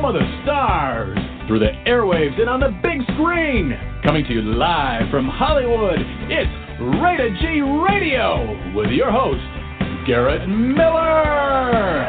home of the stars, through the airwaves and on the big screen. Coming to you live from Hollywood, it's Rated G Radio with your host, Garrett Miller.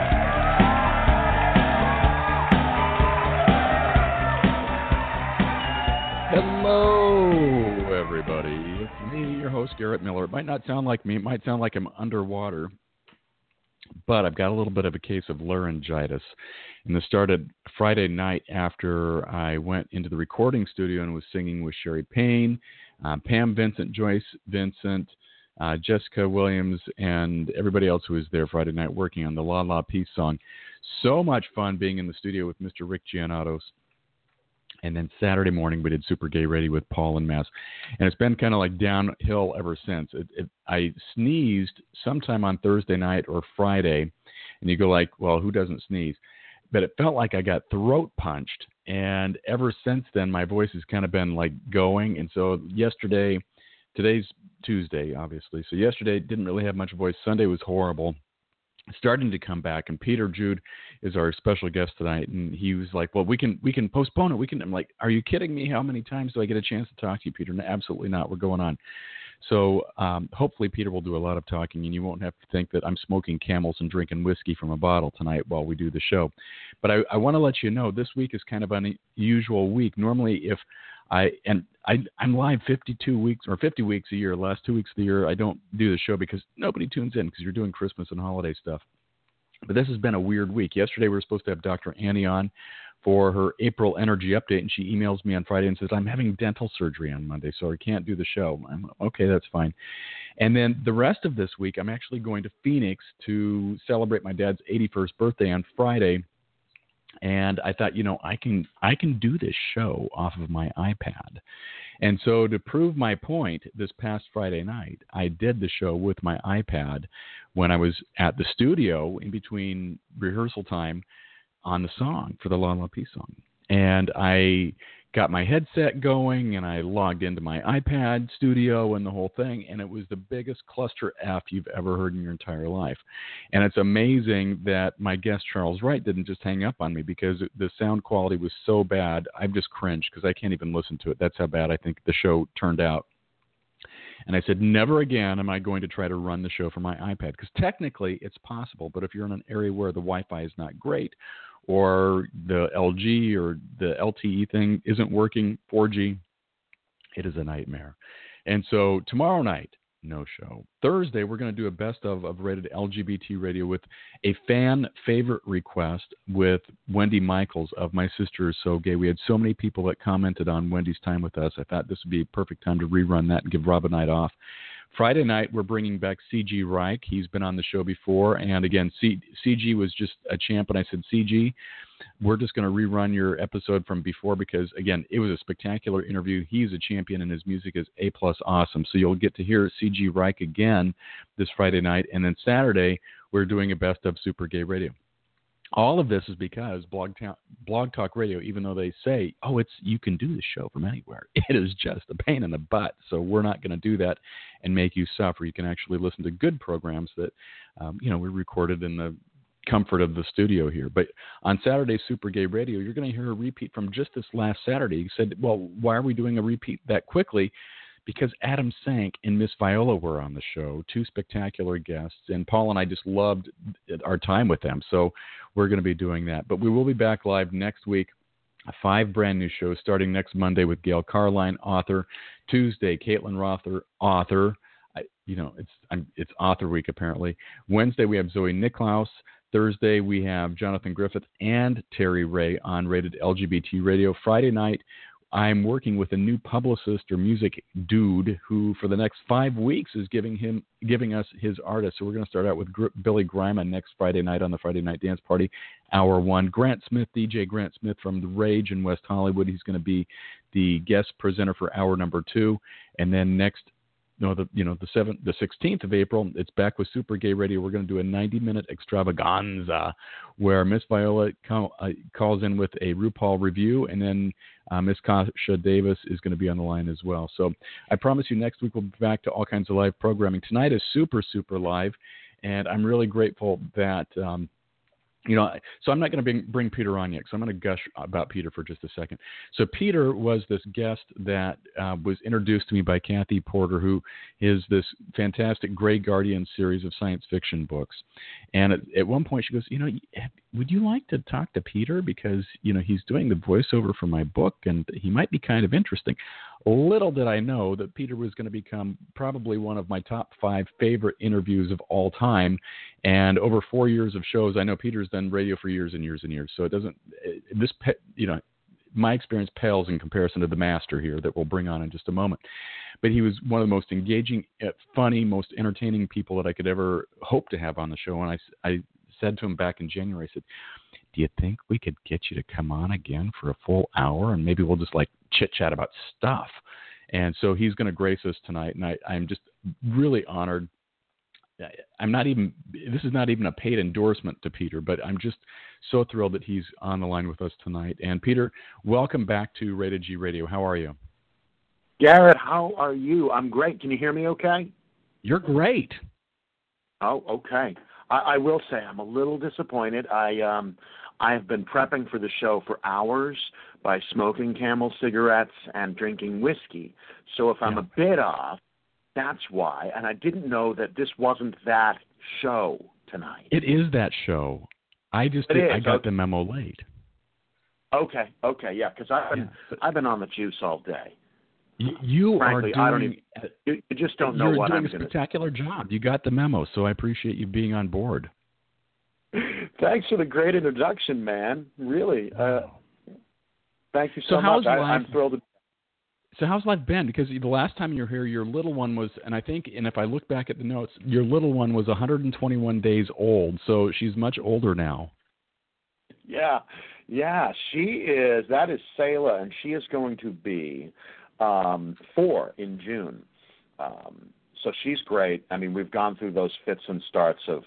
Hello, everybody. It's me, your host, Garrett Miller. It might not sound like me. It might sound like I'm underwater. But I've got a little bit of a case of laryngitis. And this started Friday night after I went into the recording studio and was singing with Sherry Payne, Pam Vincent, Joyce Vincent, Jessica Williams, and everybody else who was there Friday night working on the La La Peace song. So much fun being in the studio with Mr. Rick Giannatos. And then Saturday morning, we did Super Gay Radio with Paul and Mass. And it's been kind of like downhill ever since. I sneezed sometime on Thursday night or Friday. And you go like, well, who doesn't sneeze? But it felt like I got throat punched. And ever since then, my voice has kind of been like going. And so yesterday, today's Tuesday, obviously. So yesterday, didn't really have much voice. Sunday was horrible. Starting to come back, and Peter Jude is our special guest tonight, and he was like, well, we can postpone it. I'm like, are you kidding me? How many times do I get a chance to talk to you, Peter? No, absolutely not. We're going on. So hopefully Peter will do a lot of talking, and you won't have to think that I'm smoking Camels and drinking whiskey from a bottle tonight while we do the show. But I want to let you know this week is kind of an unusual week. Normally, if I'm live 52 weeks or 50 weeks a year. The last 2 weeks of the year, I don't do the show because nobody tunes in because you're doing Christmas and holiday stuff. But this has been a weird week. Yesterday, we were supposed to have Dr. Annie on for her April energy update, and she emails me on Friday and says, I'm having dental surgery on Monday, so I can't do the show. I'm okay, that's fine. And then the rest of this week, I'm actually going to Phoenix to celebrate my dad's 81st birthday on Friday. And I thought, I can do this show off of my iPad. And so to prove my point, this past Friday night, I did the show with my iPad when I was at the studio in between rehearsal time on the song for the La La Peace song. And I got my headset going, and I logged into my iPad studio and the whole thing, and it was the biggest cluster F you've ever heard in your entire life. And it's amazing that my guest, Charles Wright, didn't just hang up on me because the sound quality was so bad. I've just cringed because I can't even listen to it. That's how bad I think the show turned out. And I said, never again am I going to try to run the show from my iPad, because technically it's possible, but if you're in an area where the Wi-Fi is not great, or the LG or the LTE thing isn't working, 4G, it is a nightmare. And so tomorrow night, no show. Thursday, we're going to do a best of Rated LGBT Radio with a fan favorite request with Wendy Michaels of My Sister Is So Gay. We had so many people that commented on Wendy's time with us. I thought this would be a perfect time to rerun that and give Rob a night off. Friday night, we're bringing back C.G. Reich. He's been on the show before. And again, C.G. was just a champ. And I said, C.G., we're just going to rerun your episode from before because, again, it was a spectacular interview. He's a champion, and his music is A+ awesome. So you'll get to hear C.G. Reich again this Friday night. And then Saturday, we're doing a best of Super Gay Radio. All of this is because Blog Talk Radio, even though they say, you can do the show from anywhere, it is just a pain in the butt. So we're not going to do that and make you suffer. You can actually listen to good programs that, we recorded in the comfort of the studio here. But on Saturday, Super Gay Radio, you're going to hear a repeat from just this last Saturday. You said, well, why are we doing a repeat that quickly? Because Adam Sank and Miss Viola were on the show, two spectacular guests, and Paul and I just loved our time with them. So we're going to be doing that. But we will be back live next week, 5 brand new shows, starting next Monday with Gail Carline, author. Tuesday, Caitlin Rother, author. It's author week, apparently. Wednesday, we have Zoe Nicklaus. Thursday, we have Jonathan Griffith and Terry Ray on Rated LGBT Radio. Friday night, I'm working with a new publicist or music dude who for the next 5 weeks is giving us his artists. So we're going to start out with Billy Grima next Friday night on the Friday Night Dance Party, Hour 1. Grant Smith, DJ Grant Smith from The Rage in West Hollywood. He's going to be the guest presenter for Hour number 2. And then the 16th of April, it's back with Super Gay Radio. We're going to do a 90-minute extravaganza where Miss Viola calls in with a RuPaul review, and then Miss Kasha Davis is going to be on the line as well. So I promise you next week we'll be back to all kinds of live programming. Tonight is super, super live, and I'm really grateful that So I'm not going to bring Peter on yet, so I'm going to gush about Peter for just a second. So Peter was this guest that was introduced to me by Kathy Porter, who is this fantastic Grey Guardian series of science fiction books. And at one point she goes, would you like to talk to Peter? Because, he's doing the voiceover for my book, and he might be kind of interesting. Little did I know that Peter was going to become probably one of my top 5 favorite interviews of all time. And over 4 years of shows, I know Peter's done radio for years and years and years. So my experience pales in comparison to the master here that we'll bring on in just a moment. But he was one of the most engaging, funny, most entertaining people that I could ever hope to have on the show. And I said to him back in January, I said, do you think we could get you to come on again for a full hour and maybe we'll just chit-chat about stuff? And so he's going to grace us tonight, and I'm just really honored. This is not even a paid endorsement to Peter, but I'm just so thrilled that he's on the line with us tonight. And Peter, welcome back to Rated G Radio. How are you? Garrett, how are you? I'm great. Can you hear me okay? You're great. Oh, okay. I will say I'm a little disappointed. I've been prepping for the show for hours by smoking Camel cigarettes and drinking whiskey. So if I'm a bit off, that's why. And I didn't know that this wasn't that show tonight. It is that show. I got the memo late. Okay, yeah, because I've been on the juice all day. Frankly, you just don't know what I'm doing. You're doing a spectacular job. You got the memo, so I appreciate you being on board. Thanks for the great introduction, man. Really. Thank you so much. I'm thrilled. So how's life been? Because the last time you were here, your little one was, and if I look back at the notes, your little one was 121 days old. So she's much older now. Yeah, she is. That is Selah, and she is going to be 4 in June. So she's great. I mean, we've gone through those fits and starts of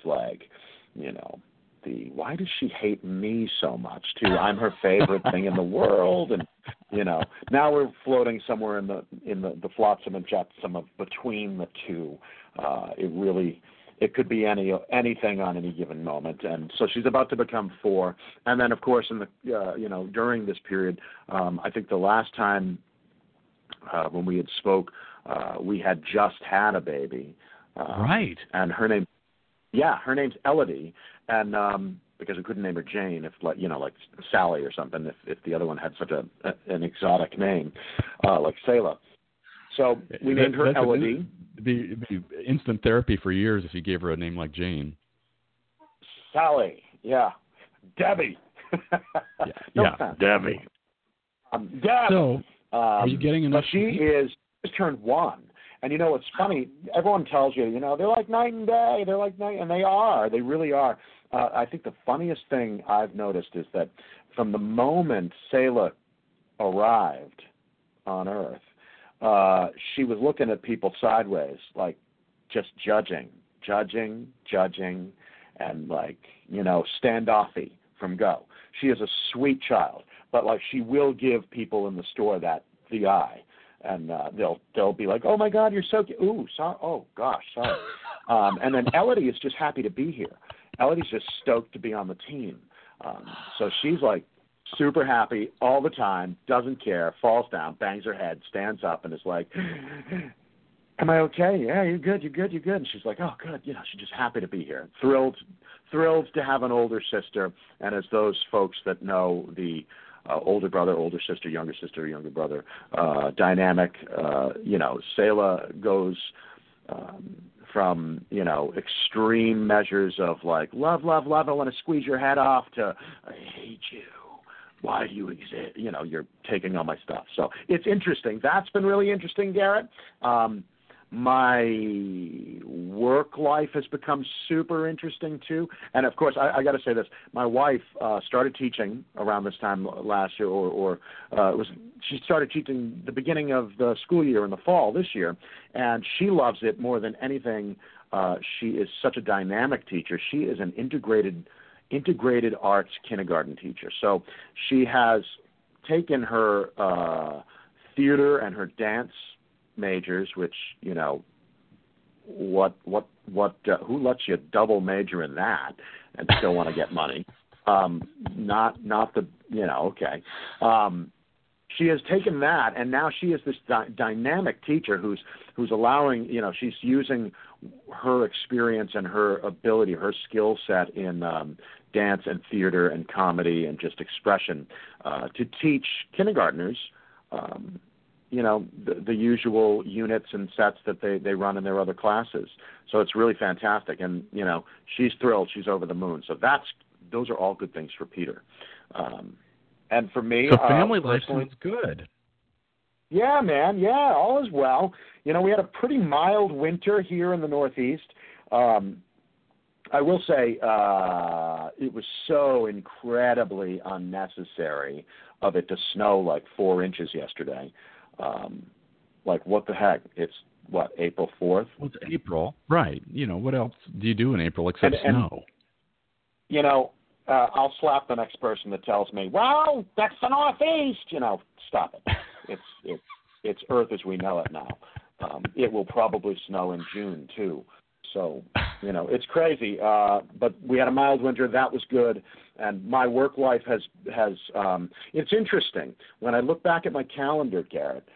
why does she hate me so much too? I'm her favorite thing in the world, and now we're floating somewhere in the flotsam and jetsam of between the two. It could be anything on any given moment, and so she's about to become 4. And then of course in the during this period, I think the last time when we had spoke, we had just had a baby, right? And her name's Elodie. And because we couldn't name her Jane, if like Sally or something, if the other one had such an exotic name like Selah. So we named her Elodie. It'd be instant therapy for years if you gave her a name like Jane. Sally, yeah, Debbie. Debbie. Deb. So, are you getting enough? But she just turned 1. And what's funny, everyone tells you, they're like night and day, and they are, they really are. I think the funniest thing I've noticed is that from the moment Selah arrived on Earth, she was looking at people sideways, like just judging, and standoffy from go. She is a sweet child, but she will give people in the store the eye. And they'll be like, oh my God, you're so cute. Ooh, sorry. Oh gosh, sorry. And then Elodie is just happy to be here. Elodie's just stoked to be on the team. So she's super happy all the time, doesn't care, falls down, bangs her head, stands up, and is like, am I okay? Yeah, you're good. And she's like, oh good. She's just happy to be here. Thrilled to have an older sister. And as those folks that know the older brother, older sister, younger brother dynamic. Selah goes from extreme measures of love, I want to squeeze your head off, to I hate you. Why do you exist? You're taking all my stuff. So it's interesting. That's been really interesting, Garrett. My work life has become super interesting too. And of course, I got to say this: my wife started teaching around this time last year, she started teaching the beginning of the school year in the fall this year, and she loves it more than anything. She is such a dynamic teacher. She is an integrated arts kindergarten teacher. So she has taken her theater and her dance majors, which who lets you double major in that and still want to get money? Not the, okay. She has taken that, and now she is this dynamic teacher who's allowing, she's using her experience and her ability, her skill set in dance and theater and comedy and just expression to teach kindergartners, the usual units and sets that they run in their other classes. So it's really fantastic, and she's thrilled. She's over the moon. So those are all good things for Peter. And for me, so family life sounds good. Yeah, man. Yeah, all is well. We had a pretty mild winter here in the Northeast. I will say it was so incredibly unnecessary of it to snow like 4 inches yesterday. Like, what the heck? It's, April 4th? Well, it's April. Right. What else do you do in April except snow? I'll slap the next person that tells me, well, that's the Northeast. Stop it. It's Earth as we know it now. It will probably snow in June, too. So, it's crazy. But we had a mild winter. That was good. And my work life has it's interesting. When I look back at my calendar, Garrett,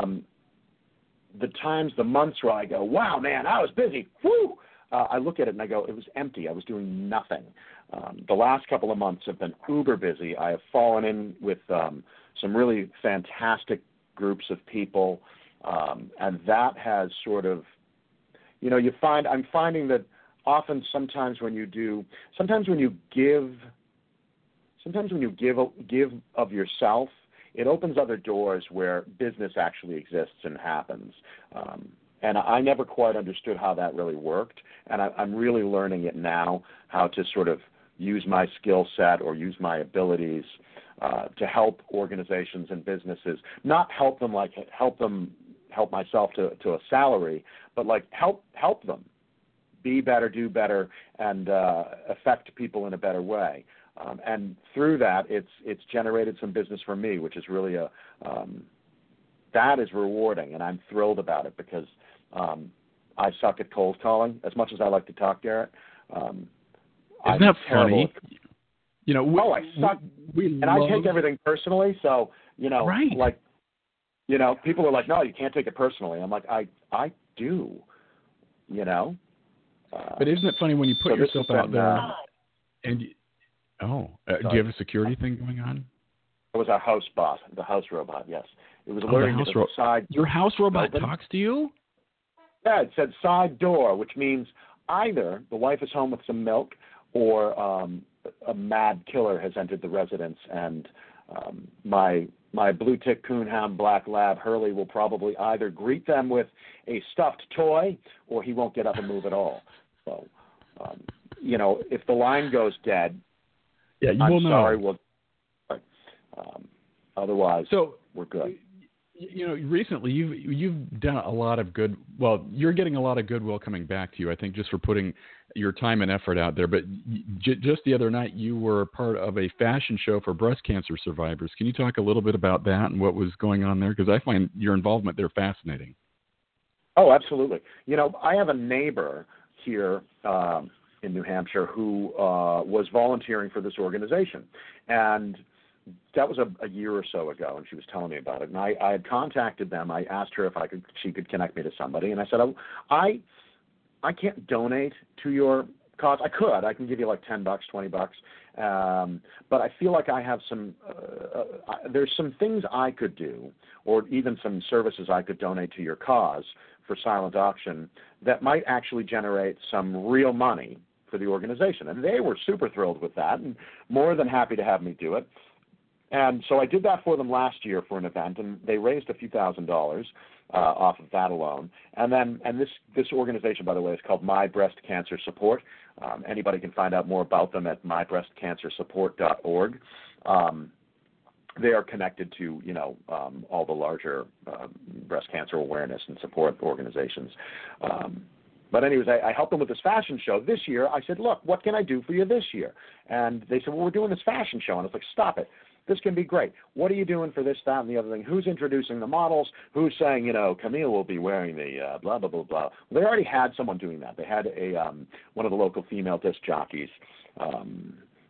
the months where I go, wow, man, I was busy. Woo! I look at it and I go, it was empty. I was doing nothing. The last couple of months have been uber busy. I have fallen in with some really fantastic groups of people, and that has sort of, I'm finding that often sometimes when you give of yourself, it opens other doors where business actually exists and happens. And I never quite understood how that really worked, and I'm really learning it now, how to sort of use my skill set or use my abilities to help organizations and businesses, not help myself to a salary, but like help them be better, do better, and affect people in a better way. And through that, it's generated some business for me, which is really that is rewarding, and I'm thrilled about it because I suck at cold calling as much as I like to talk, Garrett. Isn't that funny? I suck, I take everything personally. So right. Like, people are like, no, you can't take it personally. I'm like, I do, But isn't it funny when you put yourself out there and do you have a security thing going on? It was our house bot, the house robot. Yes, it was alerting me to the side. Your house robot open. Talks to you? Yeah, it said side door, which means either the wife is home with some milk, or a mad killer has entered the residence, and my blue tick coonhound black lab Hurley will probably either greet them with a stuffed toy, or he won't get up and move at all. So, if the line goes dead, yeah, you I'm will know. Sorry, otherwise, we're good. Recently you've done a lot of good. Well, you're getting a lot of goodwill coming back to you, I think, just for putting your time and effort out there. But just the other night, you were part of a fashion show for breast cancer survivors. Can you talk a little bit about that and what was going on there? Because I find your involvement there fascinating. Oh, absolutely. I have a neighbor here in New Hampshire who was volunteering for this organization, and that was a year or so ago, and she was telling me about it. And I had contacted them. I asked her if she could connect me to somebody, and I said, I can't donate to your cause. I can give you like $10, $20, but I feel like I have some. There's some things I could do, or even some services I could donate to your cause for silent auction that might actually generate some real money for the organization. And they were super thrilled with that, and more than happy to have me do it. And so I did that for them last year for an event, and they raised a few $1,000s off of that alone. And this organization, by the way, is called My Breast Cancer Support. Anybody can find out more about them at mybreastcancersupport.org. They are connected to all the larger breast cancer awareness and support organizations. But anyways, I helped them with this fashion show this year. I said, look, what can I do for you this year? And they said, well, we're doing this fashion show. And I was like, stop it. This can be great. What are you doing for this, that, and the other thing? Who's introducing the models? Who's saying, Camille will be wearing the blah, blah, blah, blah. Well, they already had someone doing that. They had one of the local female disc jockeys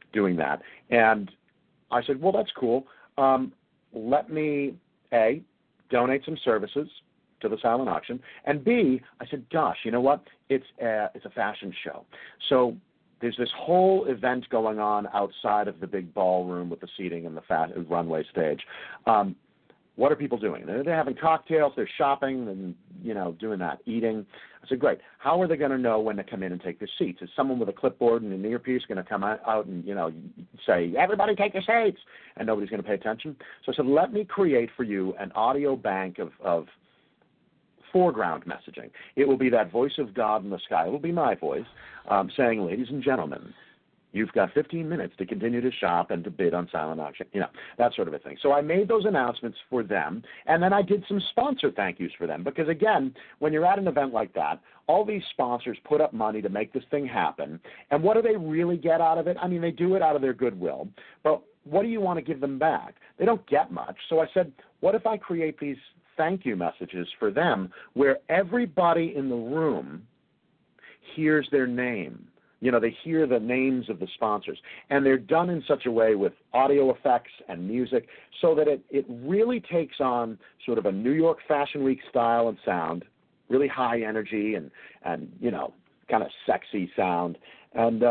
doing that. And I said, well, that's cool. Let me, A, donate some services to the silent auction, and B, I said, gosh, you know what? It's a fashion show. So there's this whole event going on outside of the big ballroom with the seating and the runway stage. What are people doing? They're having cocktails, they're shopping, and, doing that, eating. I said, great. How are they going to know when to come in and take their seats? Is someone with a clipboard and an earpiece going to come out and, say, everybody take your seats, and nobody's going to pay attention? So I said, let me create for you an audio bank of foreground messaging. It will be that voice of God in the sky. It will be my voice saying, ladies and gentlemen, you've got 15 minutes to continue to shop and to bid on silent auction, that sort of a thing. So I made those announcements for them, and then I did some sponsor thank yous for them because, again, when you're at an event like that, all these sponsors put up money to make this thing happen, and what do they really get out of it? I mean, they do it out of their goodwill, but what do you want to give them back? They don't get much. So I said, what if I create these thank you messages for them where everybody in the room hears their name? They hear the names of the sponsors, and they're done in such a way with audio effects and music so that it really takes on sort of a New York Fashion Week style and sound, really high energy and kind of sexy sound. And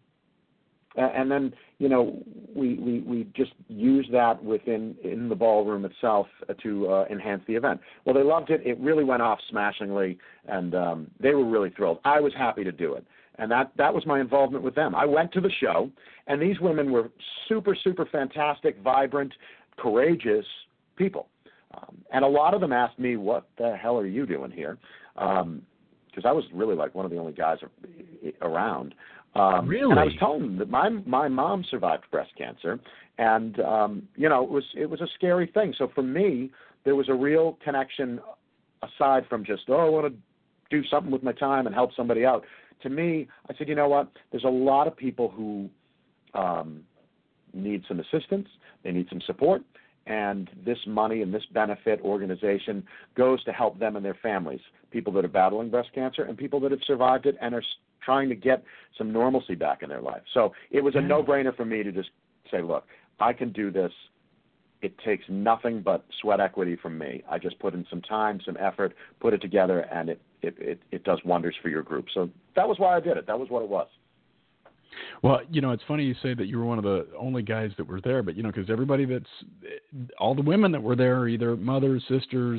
then, we just use that in the ballroom itself to enhance the event. Well, they loved it. It really went off smashingly, and they were really thrilled. I was happy to do it. And that was my involvement with them. I went to the show, and these women were super, super fantastic, vibrant, courageous people. And a lot of them asked me, what the hell are you doing here? Because I was really like one of the only guys around. Really? And I was telling them that my mom survived breast cancer, and, it was a scary thing. So for me, there was a real connection aside from just, I want to do something with my time and help somebody out. To me, I said, you know what? There's a lot of people who need some assistance. They need some support. And this money and this benefit organization goes to help them and their families, people that are battling breast cancer and people that have survived it and are trying to get some normalcy back in their life. So it was a no-brainer for me to just say, look, I can do this. It takes nothing but sweat equity from me. I just put in some time, some effort, put it together, and it does wonders for your group. So that was why I did it. That was what it was. Well, it's funny you say that you were one of the only guys that were there, but, because everybody all the women that were there are either mothers, sisters,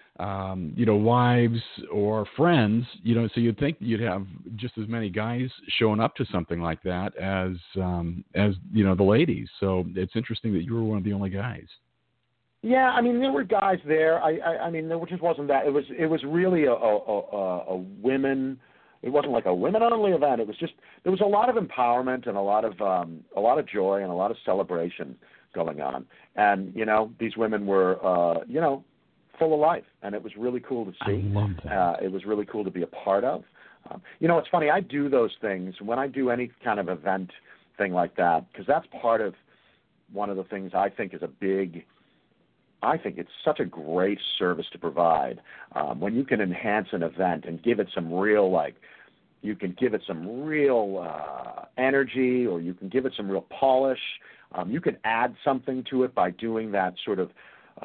wives or friends, so you'd think you'd have just as many guys showing up to something like that as the ladies. So it's interesting that you were one of the only guys. Yeah, I mean, there were guys there. I mean, there just wasn't that. It was really a women. It wasn't like a women-only event. It was just there was a lot of empowerment and a lot of joy and a lot of celebration going on. And these women were full of life, and it was really cool to see. I love that. It was really cool to be a part of. It's funny. I do those things when I do any kind of event thing like that because that's part of one of the things I think is I think it's such a great service to provide when you can enhance an event and give it some real, you can give it some real energy or you can give it some real polish. You can add something to it by doing that sort of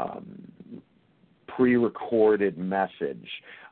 pre-recorded message.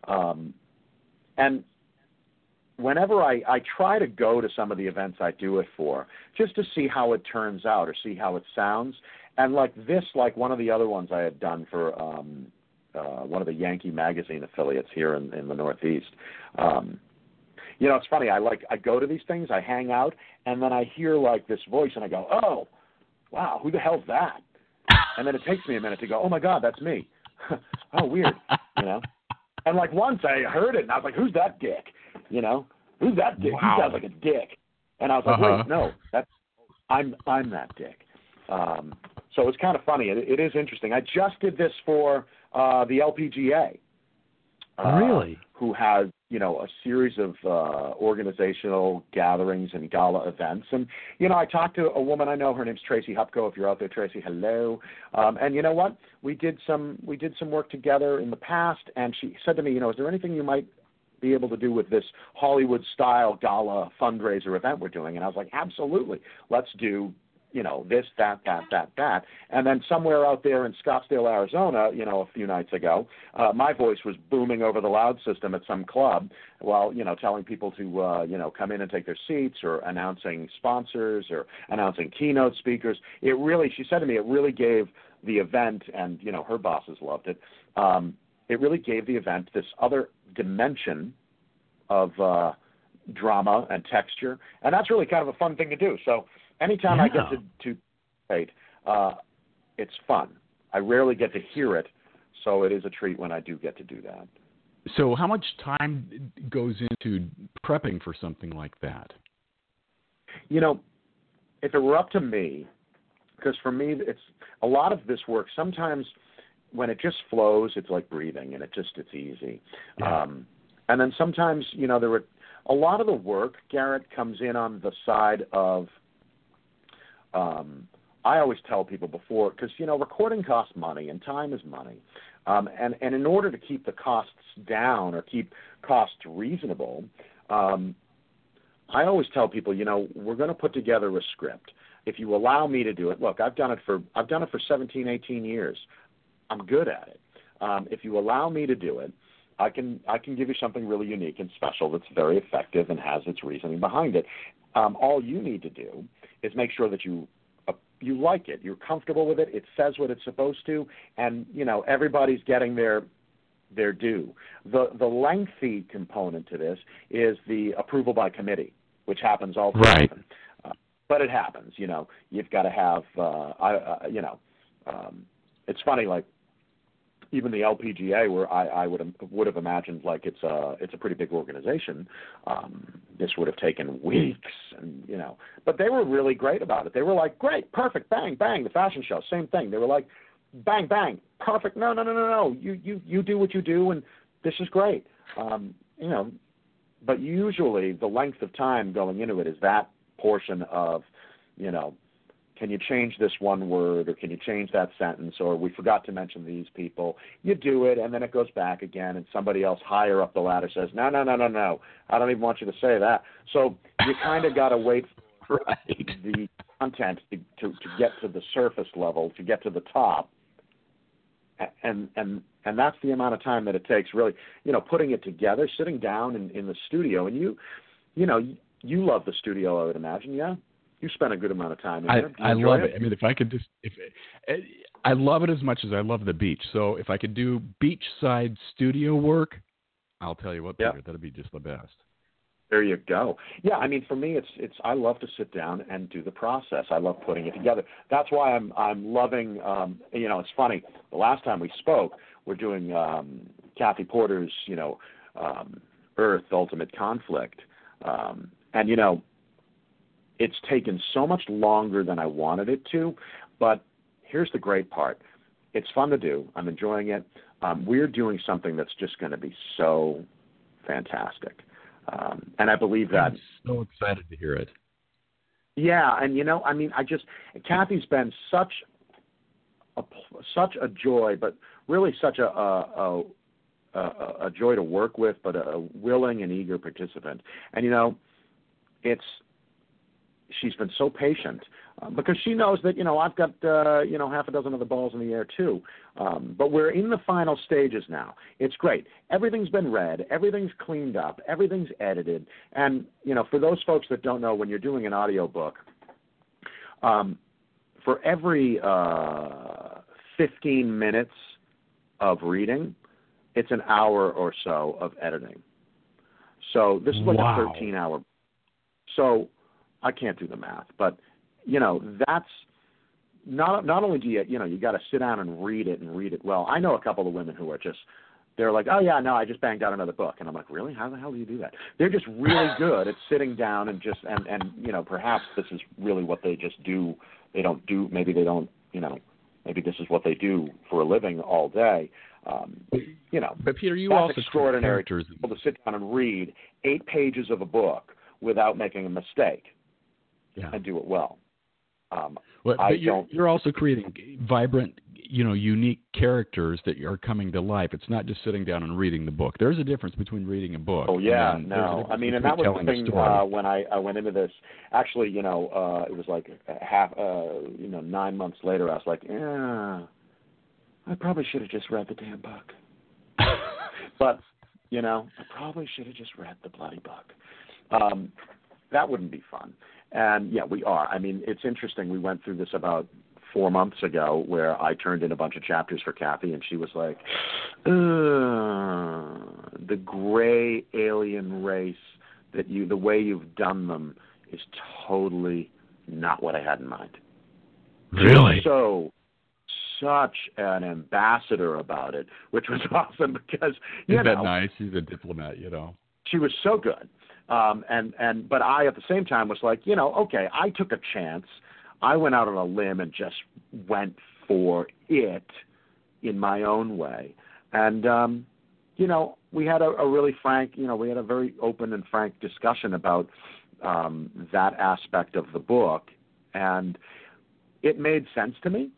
And whenever I try to go to some of the events I do it for, just to see how it turns out or see how it sounds, and like one of the other ones I had done for one of the Yankee magazine affiliates here in the Northeast. It's funny. I go to these things, I hang out, and then I hear this voice, and I go, oh, wow, who the hell's that? And then it takes me a minute to go, oh my God, that's me. Oh, weird, And once I heard it, and I was like, who's that dick? Who's that dick? Wow. He sounds like a dick. And I was like, wait, no, I'm that dick. So it's kind of funny. It is interesting. I just did this for the LPGA. Really? Who has, a series of organizational gatherings and gala events. And, I talked to a woman I know. Her name's Tracy Hupko. If you're out there, Tracy, hello. And you know what? We did some work together in the past, and she said to me, is there anything you might be able to do with this Hollywood-style gala fundraiser event we're doing? And I was like, absolutely. Let's do, this, that. And then somewhere out there in Scottsdale, Arizona, a few nights ago, my voice was booming over the loud system at some club while, telling people to, come in and take their seats, or announcing sponsors or announcing keynote speakers. She said to me, it really gave the event, and, her bosses loved it. It really gave the event this other dimension of drama and texture. And that's really kind of a fun thing to do. So, anytime I get to participate, it's fun. I rarely get to hear it, so it is a treat when I do get to do that. So how much time goes into prepping for something like that? If it were up to me, because for me, it's a lot of this work. Sometimes when it just flows, it's like breathing, and it's easy. Yeah. And then sometimes, there were a lot of the work, Garrett, comes in on the side of, I always tell people before, because, recording costs money and time is money. And in order to keep the costs down or keep costs reasonable, I always tell people, we're going to put together a script. If you allow me to do it, look, I've done it for 17, 18 years. I'm good at it. If you allow me to do it, I can give you something really unique and special that's very effective and has its reasoning behind it. All you need to do is make sure that you like it, you're comfortable with it, it says what it's supposed to, and everybody's getting their due. The lengthy component to this is the approval by committee, which happens all the time. But it happens. You've got to have. It's funny, like even the LPGA, where I would have imagined like it's a pretty big organization. This would have taken weeks, and but they were really great about it. They were like, great, perfect, bang, bang. The fashion show, same thing. They were like, bang, bang, perfect. No. You do what you do, and this is great. But usually the length of time going into it is that portion of, can you change this one word, or can you change that sentence, or we forgot to mention these people. You do it, and then it goes back again, and somebody else higher up the ladder says, no, I don't even want you to say that. So you kind of got to wait for the content to get to the surface level, to get to the top, and that's the amount of time that it takes, really, putting it together, sitting down in the studio, and you love the studio, I would imagine, yeah? You spent a good amount of time in there. I love it. I mean, if I could I love it as much as I love the beach. So if I could do beachside studio work, I'll tell you what, Peter, that'd be just the best. There you go. Yeah, I mean, for me, it's I love to sit down and do the process. I love putting it together. That's why I'm loving. It's funny. The last time we spoke, we're doing Kathy Porter's, Earth: Ultimate Conflict, and it's taken so much longer than I wanted it to, but here's the great part. It's fun to do. I'm enjoying it. We're doing something that's just going to be so fantastic. And I believe that. I'm so excited to hear it. Yeah, and Kathy's been such a joy, but really such a joy to work with, but a willing and eager participant. And she's been so patient because she knows that I've got half a dozen of the balls in the air too. But we're in the final stages now. It's great. Everything's been read. Everything's cleaned up. Everything's edited. And for those folks that don't know, when you're doing an audiobook, for every 15 minutes of reading, it's an hour or so of editing. So this is like a 13-hour. So I can't do the math, but that's not only do you got to sit down and read it well. I know a couple of women who are they're like, oh yeah, no, I just banged out another book, and I'm like, really? How the hell do you do that? They're just really good at sitting down and perhaps this is really what they just do. They don't do. Maybe they don't. Maybe this is what they do for a living all day. But Peter, you that's also extraordinary to be able to sit down and read 8 pages of a book without making a mistake. Yeah. And do it well. But you're also creating vibrant, unique characters that are coming to life. It's not just sitting down and reading the book. There's a difference between reading a book. Oh yeah, no. I mean, and that was the thing when I went into this. Actually, it was like 9 months later. I was like, I probably should have just read the damn book. But I probably should have just read the bloody book. That wouldn't be fun. And yeah, we are. I mean, it's interesting. We went through this about 4 months ago, where I turned in a bunch of chapters for Kathy, and she was like, the gray alien race the way you've done them is totally not what I had in mind. Really? So, such an ambassador about it, which was awesome because, Isn't that nice? She's a diplomat, She was so good. But I, at the same time, was like, okay, I took a chance. I went out on a limb and just went for it in my own way. And, we had a really frank, we had a very open and frank discussion about that aspect of the book. And it made sense to me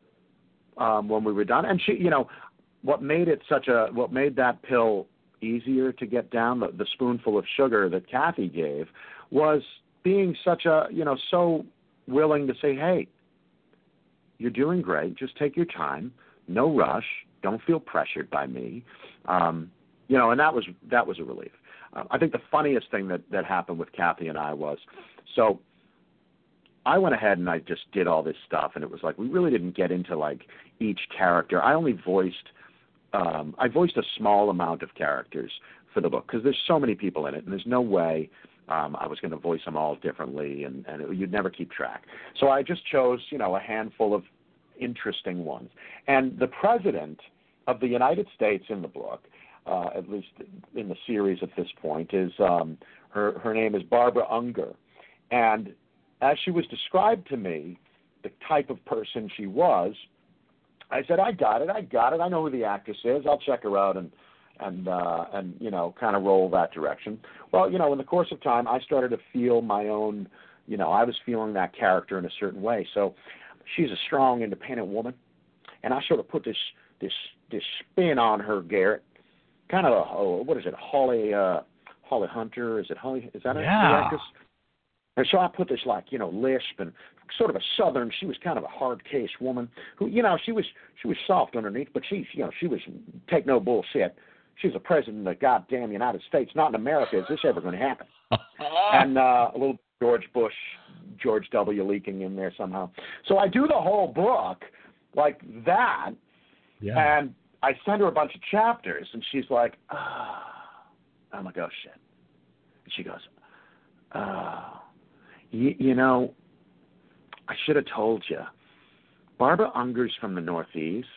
when we were done. And she, what made that pill easier to get down, the spoonful of sugar that Kathy gave, was being such a, so willing to say, hey, you're doing great. Just take your time. No rush. Don't feel pressured by me. And that was a relief. I think the funniest thing that happened with Kathy and I was, so I went ahead and I just did all this stuff, and it was like we really didn't get into like each character. I only voiced a small amount of characters for the book because there's so many people in it, and there's no way I was going to voice them all differently, and you'd never keep track. So I just chose, a handful of interesting ones. And the president of the United States in the book, at least in the series at this point, is her name is Barbara Unger. And as she was described to me, the type of person she was, I said, I got it. I know who the actress is. I'll check her out and kind of roll that direction. Well, in the course of time, I started to feel my own, I was feeling that character in a certain way. So she's a strong, independent woman, and I sort of put this spin on her, Garrett. Kind of what is it, Holly Hunter? Is it Holly? Is that the actress? And so I put this lisp and sort of a southern. She was kind of a hard case woman who, she was soft underneath, but she was take no bullshit. She's the president of the goddamn United States, not in America. Is this ever going to happen? And a little George Bush, George W. leaking in there somehow. So I do the whole book like that, and I send her a bunch of chapters, and she's like, I'm like, oh shit. And she goes, I should have told you. Barbara Unger's from the Northeast.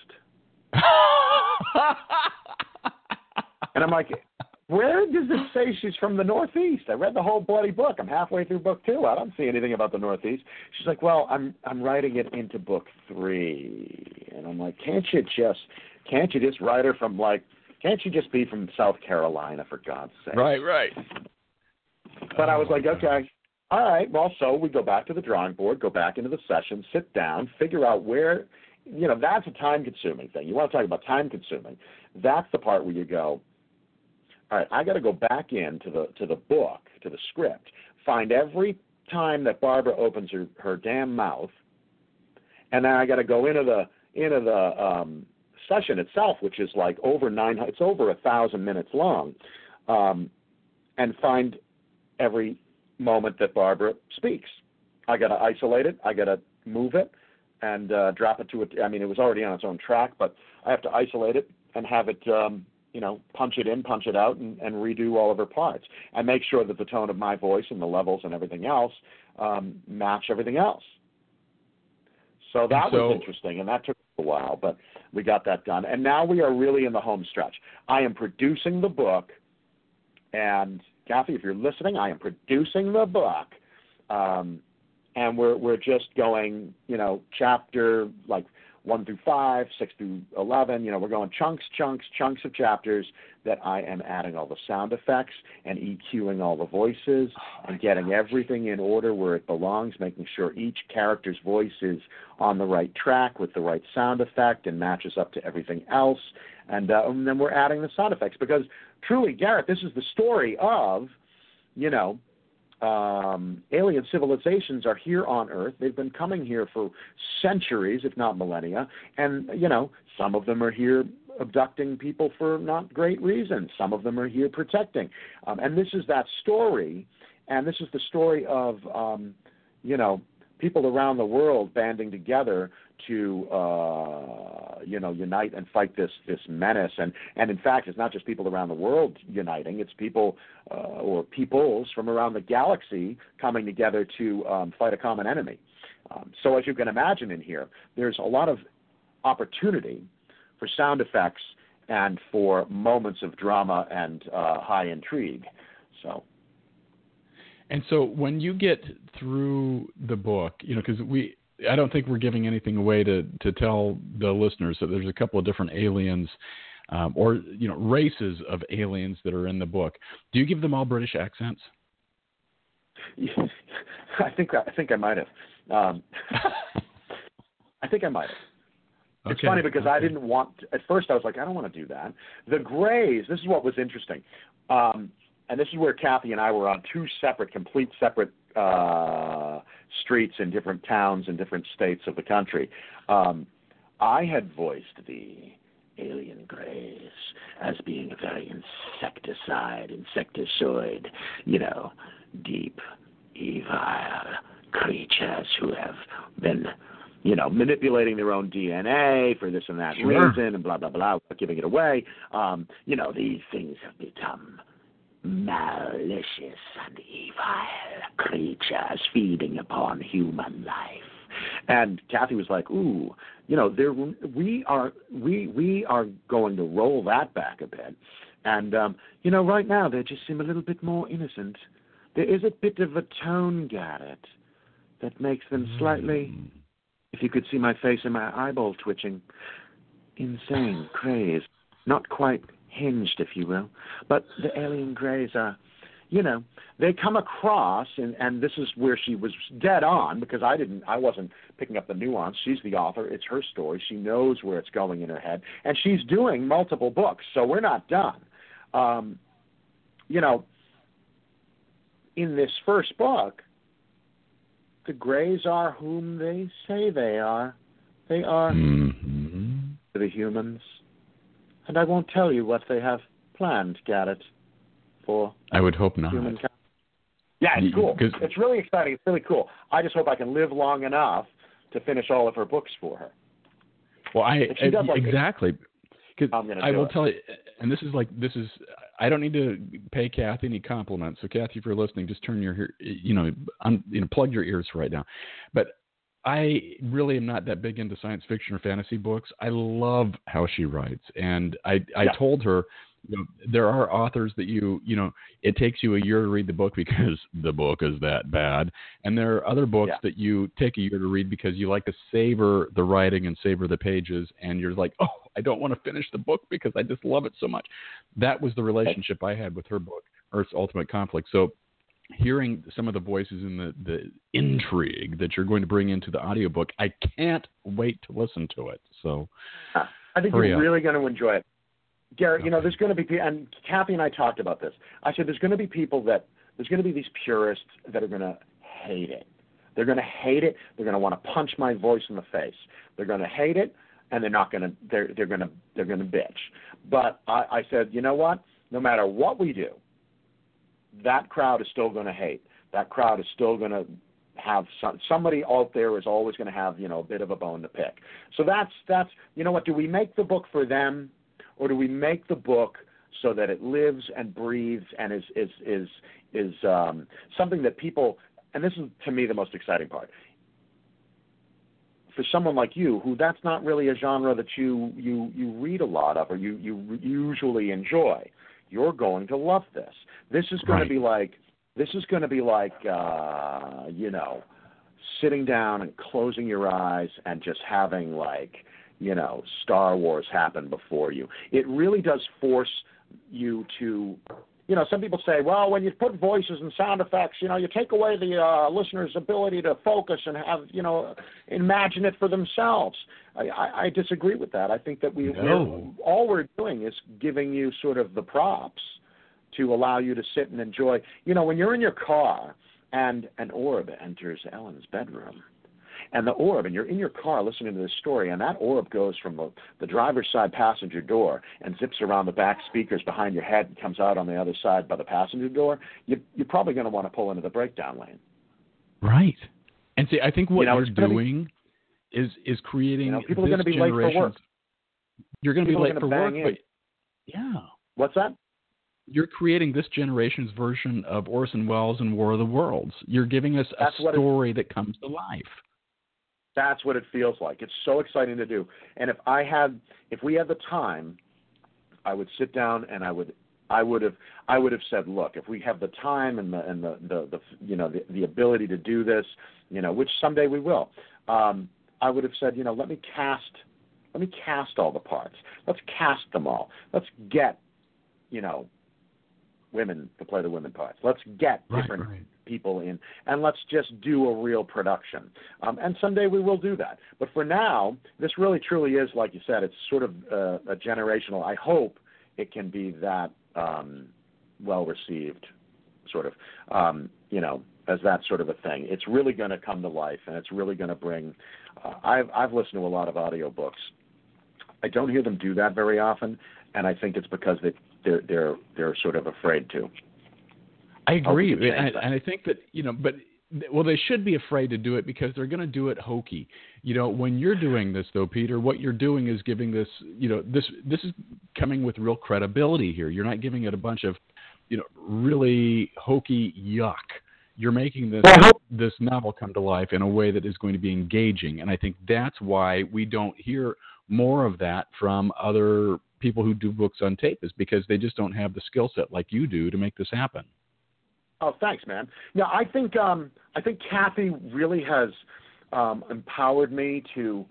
And I'm like, where does it say she's from the Northeast? I read the whole bloody book. I'm halfway through book 2. I don't see anything about the Northeast. She's like, well, I'm writing it into book 3. And I'm like, can't you just write her from can't you just be from South Carolina, for God's sake? Right. But I was like, okay. All right, well, so we go back to the drawing board, go back into the session, sit down, figure out where, that's a time-consuming thing. You want to talk about time-consuming. That's the part where you go, all right, I got to go back into the book, to the script, find every time that Barbara opens her damn mouth, and then I got to go into the session itself, which is like it's over 1,000 minutes long, and find every moment that Barbara speaks. I got to isolate it. I got to move it and drop it to it. I mean, it was already on its own track, but I have to isolate it and have it, punch it in, punch it out, and redo all of her parts. And make sure that the tone of my voice and the levels and everything else match everything else. So that was interesting, and that took a while, but we got that done. And now we are really in the home stretch. I am producing the book, and Kathy, if you're listening, I am producing the book, and we're just going, chapter, 1 through 5, 6 through 11. We're going chunks of chapters that I am adding all the sound effects and EQing all the voices and getting everything in order where it belongs, making sure each character's voice is on the right track with the right sound effect and matches up to everything else. And then we're adding the sound effects because truly, Garrett, this is the story of, alien civilizations are here on Earth. They've been coming here for centuries, if not millennia. And, some of them are here abducting people for not great reasons. Some of them are here protecting. And this is that story. And this is the story of, people around the world banding together to, unite and fight this menace. And in fact, it's not just people around the world uniting. It's people or peoples from around the galaxy coming together to fight a common enemy. So as you can imagine in here, there's a lot of opportunity for sound effects and for moments of drama and high intrigue. And so when you get through the book, because I don't think we're giving anything away to tell the listeners that there's a couple of different aliens or races of aliens that are in the book. Do you give them all British accents? Yeah, I think I might have. I think I might have. It's funny because I didn't want – at first I was like, I don't want to do that. The Greys, this is what was interesting. And this is where Kathy and I were on two complete separate streets in different towns in different states of the country. I had voiced the alien Greys as being a very insecticide, deep, evil creatures who have been – manipulating their own DNA for this and that reason and blah, blah, blah, without giving it away. These things have become malicious and evil creatures feeding upon human life. And Kathy was like, ooh, we are going to roll that back a bit. And, right now they just seem a little bit more innocent. There is a bit of a tone, Garrett, that makes them slightly... If you could see my face and my eyeball twitching, insane, crazed, not quite hinged, if you will. But the alien Greys are, they come across, and this is where she was dead on because I wasn't picking up the nuance. She's the author. It's her story. She knows where it's going in her head. And she's doing multiple books, so we're not done. In this first book, the Greys are whom they say they are. They are the humans. And I won't tell you what they have planned, Garrett, for I would hope not. Humankind. Yeah, it's cool. It's really exciting. It's really cool. I just hope I can live long enough to finish all of her books for her. Well, exactly. Because I will tell you, and this is I don't need to pay Kathy any compliments. So Kathy, if you're listening, just turn your plug your ears right now. But I really am not that big into science fiction or fantasy books. I love how she writes, and I told her, there are authors that it takes you a year to read the book because the book is that bad, and there are other books that you take a year to read because you like to savor the writing and savor the pages, and you're like, oh, I don't want to finish the book because I just love it so much. That was the relationship I had with her book, Earth's Ultimate Conflict. So hearing some of the voices in the intrigue that you're going to bring into the audiobook, I can't wait to listen to it. So I think you're really going to enjoy it. Garrett, there's going to be, and Kathy and I talked about this. I said there's going to be these purists that are going to hate it. They're going to hate it. They're going to want to punch my voice in the face. They're going to hate it, and they're going to bitch. But I said, you know what? No matter what we do, that crowd is still going to hate. That crowd is still going to have somebody out there is always going to have a bit of a bone to pick. So that's what? Do we make the book for them? Or do we make the book so that it lives and breathes and is something that people, and this is to me the most exciting part, for someone like you, who that's not really a genre that you read a lot of or you usually enjoy, you're going to love this. This is going to be like sitting down and closing your eyes and just having, like, Star Wars happen before you. It really does force you to, some people say, well, when you put voices and sound effects, you take away the listener's ability to focus and have, imagine it for themselves. I disagree with that. I think that all we're doing is giving you sort of the props to allow you to sit and enjoy. When you're in your car and an orb enters Ellen's bedroom, and the orb, and you're in your car listening to this story, and that orb goes from the driver's side passenger door and zips around the back speakers behind your head and comes out on the other side by the passenger door, you're probably going to want to pull into the breakdown lane. Right. And see, I think what you're doing is creating people are going to be late for work. You're going to be late for work, but yeah. What's that? You're creating this generation's version of Orson Welles and War of the Worlds. You're giving us a story that comes to life. That's what it feels like. It's so exciting to do. And if we had the time, I would sit down and I would have said, look, if we have the time and the ability to do this, which someday we will, I would have said, let me cast all the parts. Let's cast them all. Let's get, women to play the women parts. Let's get different people in, and let's just do a real production. And someday we will do that. But for now, this really truly is, like you said, it's sort of a generational. I hope it can be that well received, sort of, as that sort of a thing. It's really going to come to life, and it's really going to bring. I've listened to a lot of audiobooks. I don't hear them do that very often, and I think it's because they're sort of afraid to. I agree, and I think that they should be afraid to do it because they're going to do it hokey. When you're doing this, though, Peter, what you're doing is giving this. This is coming with real credibility here. You're not giving it a bunch of, really hokey yuck. You're making this novel come to life in a way that is going to be engaging, and I think that's why we don't hear more of that from other people who do books on tape, is because they just don't have the skill set like you do to make this happen. Oh, thanks, man. Yeah, I think Kathy really has empowered me to,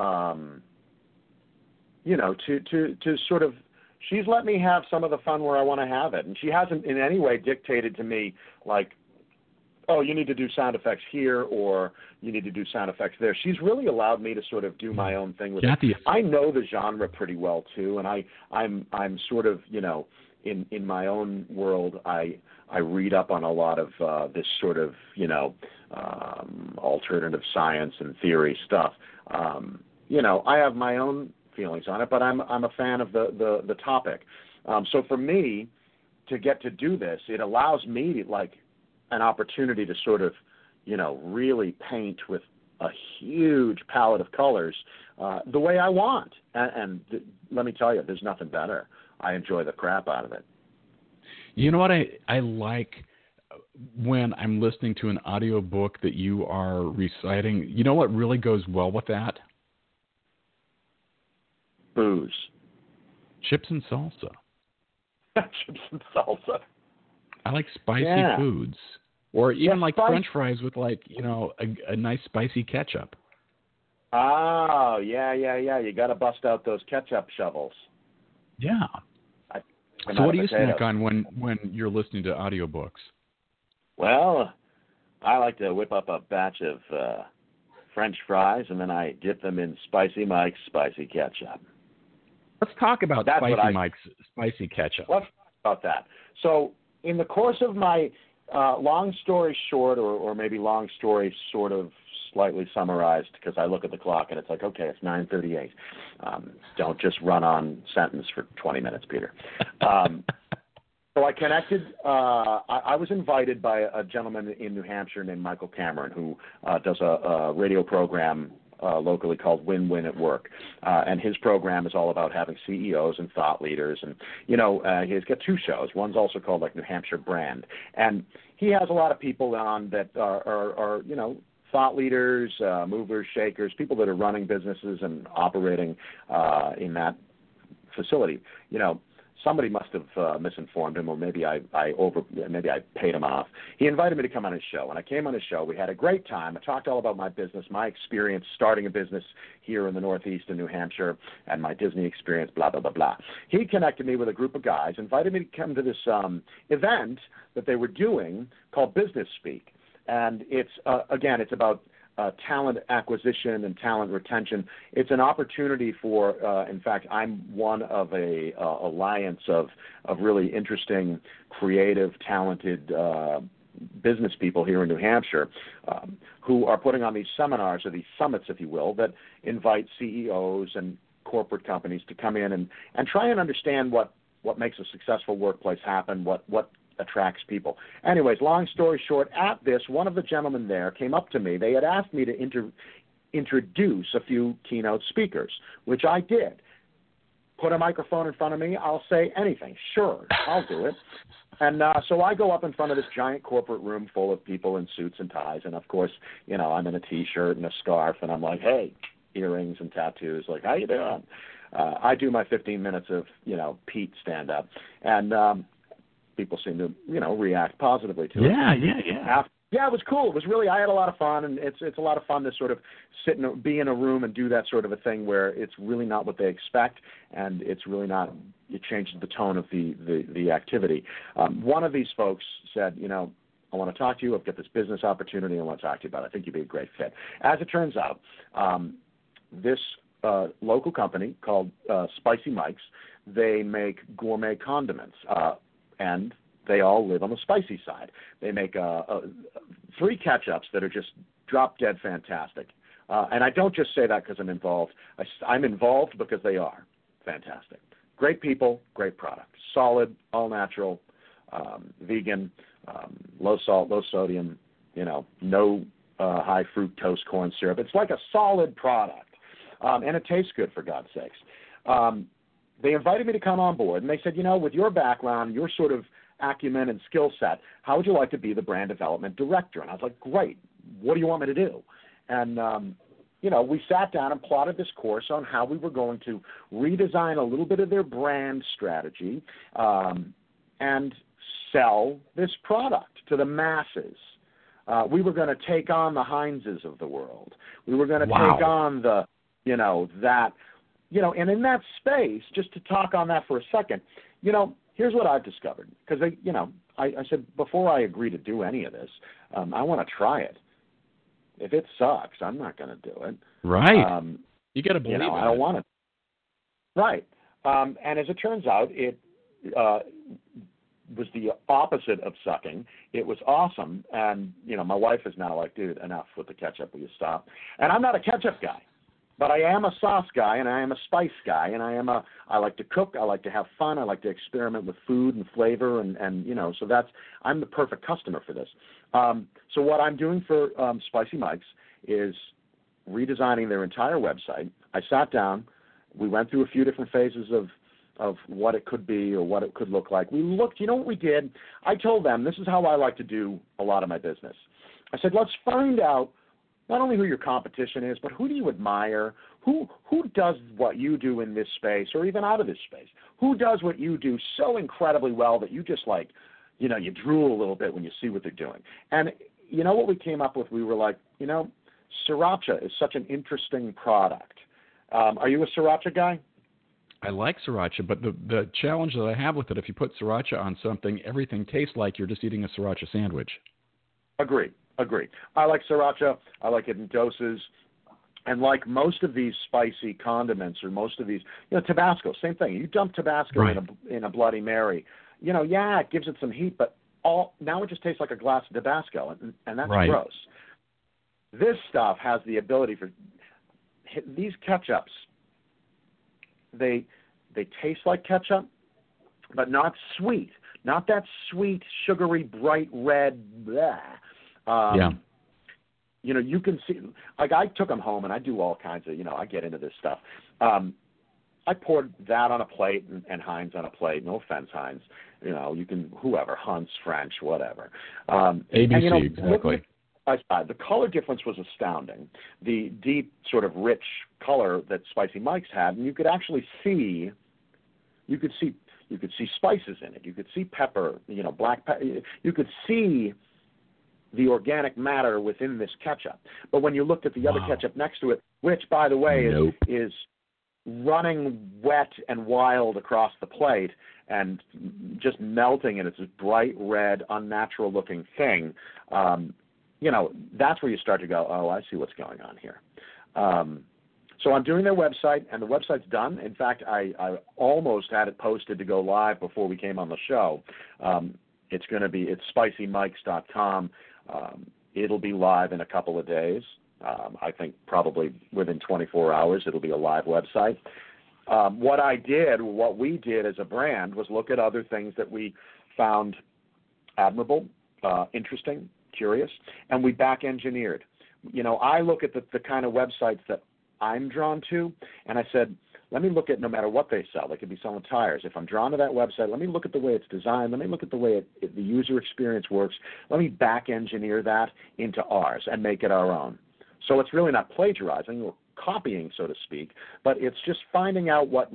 to sort of. She's let me have some of the fun where I want to have it, and she hasn't in any way dictated to me like, oh, you need to do sound effects here or you need to do sound effects there. She's really allowed me to sort of do my own thing with it. I know the genre pretty well too, and I'm sort of, in my own world, I read up on a lot of this sort of, alternative science and theory stuff. I have my own feelings on it, but I'm a fan of the topic. So for me to get to do this, it allows me like an opportunity to sort of, really paint with a huge palette of colors the way I want. And let me tell you, there's nothing better. I enjoy the crap out of it. You know what I like when I'm listening to an audiobook that you are reciting? You know what really goes well with that? Booze. Chips and salsa. Chips and salsa. I like spicy foods. Or even like French fries with a nice spicy ketchup. Oh, yeah. You got to bust out those ketchup shovels. Yeah. So what do you snack on when you're listening to audiobooks? Well, I like to whip up a batch of French fries, and then I dip them in Spicy Mike's spicy ketchup. Let's talk about Spicy Mike's spicy ketchup. Let's talk about that. So in the course of my long story short, or maybe long story sort of slightly summarized, because I look at the clock and it's like, okay, it's 9:38. Don't just run on sentence for 20 minutes, Peter. So I connected. I was invited by a gentleman in New Hampshire named Michael Cameron, who does a radio program locally called Win-Win at Work. And his program is all about having CEOs and thought leaders. And, he's got two shows. One's also called New Hampshire Brand. And he has a lot of people on that are thought leaders, movers, shakers, people that are running businesses and operating in that facility. somebody must have misinformed him, or maybe I paid him off. He invited me to come on his show, and I came on his show. We had a great time. I talked all about my business, my experience starting a business here in the Northeast in New Hampshire, and my Disney experience, blah, blah, blah, blah. He connected me with a group of guys, invited me to come to this event that they were doing called Business Speak. And it's, again, it's about talent acquisition and talent retention. It's an opportunity for, in fact, I'm one of a alliance of really interesting, creative, talented business people here in New Hampshire who are putting on these seminars, or these summits, if you will, that invite CEOs and corporate companies to come in and try and understand what makes a successful workplace happen, what attracts people. Anyways, long story short, at this, one of the gentlemen there came up to me. They had asked me to introduce a few keynote speakers, which I did. Put a microphone in front of me, I'll say anything. Sure, I'll do it. And so I go up in front of this giant corporate room full of people in suits and ties, and of course, I'm in a T-shirt and a scarf, and I'm like, hey, earrings and tattoos, like, how you doing? I do my 15 minutes of, Pete stand-up, and people seem to, react positively to it. Yeah, it was cool. It was really, I had a lot of fun, and it's a lot of fun to sort of be in a room and do that sort of a thing where it's really not what they expect, and it's really not, it changes the tone of the activity. One of these folks said, I want to talk to you. I've got this business opportunity I want to talk to you about. I think you'd be a great fit. As it turns out, this local company called Spicy Mike's, they make gourmet condiments, and they all live on the spicy side. They make 3 ketchups that are just drop-dead fantastic. And I don't just say that because I'm involved. I'm involved because they are fantastic. Great people, great product. Solid, all-natural, vegan, low salt, low sodium, no high fructose corn syrup. It's like a solid product, and it tastes good, for God's sakes. They invited me to come on board, and they said, with your background, your sort of acumen and skill set, how would you like to be the brand development director? And I was like, great. What do you want me to do? And, we sat down and plotted this course on how we were going to redesign a little bit of their brand strategy and sell this product to the masses. We were going to take on the Heinzes of the world. We were going to take on the, and in that space, just to talk on that for a second, here's what I've discovered. Because, I said, before I agree to do any of this, I want to try it. If it sucks, I'm not going to do it. Right. You got to believe it. I don't want it. Right. And as it turns out, it was the opposite of sucking. It was awesome. And, my wife is now like, dude, enough with the ketchup. Will you stop? And I'm not a ketchup guy. But I am a sauce guy, and I am a spice guy, and I like to cook, I like to have fun, I like to experiment with food and flavor, and so I'm the perfect customer for this. So what I'm doing for Spicy Mike's is redesigning their entire website. I sat down, we went through a few different phases of what it could be or what it could look like. We looked, what we did? I told them, this is how I like to do a lot of my business. I said, let's find out not only who your competition is, but who do you admire? Who does what you do in this space or even out of this space? Who does what you do so incredibly well that you just you drool a little bit when you see what they're doing? And you know what we came up with? We were like, Sriracha is such an interesting product. Are you a Sriracha guy? I like Sriracha, but the challenge that I have with it, if you put Sriracha on something, everything tastes like you're just eating a Sriracha sandwich. Agree. I like Sriracha. I like it in doses. And like most of these spicy condiments or most of these, Tabasco, same thing. You dump Tabasco in a Bloody Mary, it gives it some heat, but now it just tastes like a glass of Tabasco, and that's gross. This stuff has the ability for these ketchups. They taste like ketchup, but not sweet. Not that sweet, sugary, bright red, blah. You can see, like I took them home and I do all kinds of, I get into this stuff. I poured that on a plate and Heinz on a plate. No offense, Heinz. You can, whoever, Hunt's, French, whatever. ABC, and, exactly. The color difference was astounding. The deep, sort of rich color that Spicy Mike's had, and you could actually see, You could see spices in it. You could see pepper, black pepper. You could see the organic matter within this ketchup. But when you looked at the other ketchup next to it, which, by the way, is running wet and wild across the plate and just melting, and it's this bright red, unnatural-looking thing, that's where you start to go, oh, I see what's going on here. So I'm doing their website, and the website's done. In fact, I almost had it posted to go live before we came on the show. It's spicymikes.com. It'll be live in a couple of days. I think probably within 24 hours it'll be a live website. What we did as a brand was look at other things that we found admirable, interesting, curious, and we back-engineered. I look at the kind of websites that I'm drawn to, and I said, let me look at, no matter what they sell, they could be selling tires. If I'm drawn to that website, let me look at the way it's designed. Let me look at the way the user experience works. Let me back-engineer that into ours and make it our own. So it's really not plagiarizing or copying, so to speak, but it's just finding out what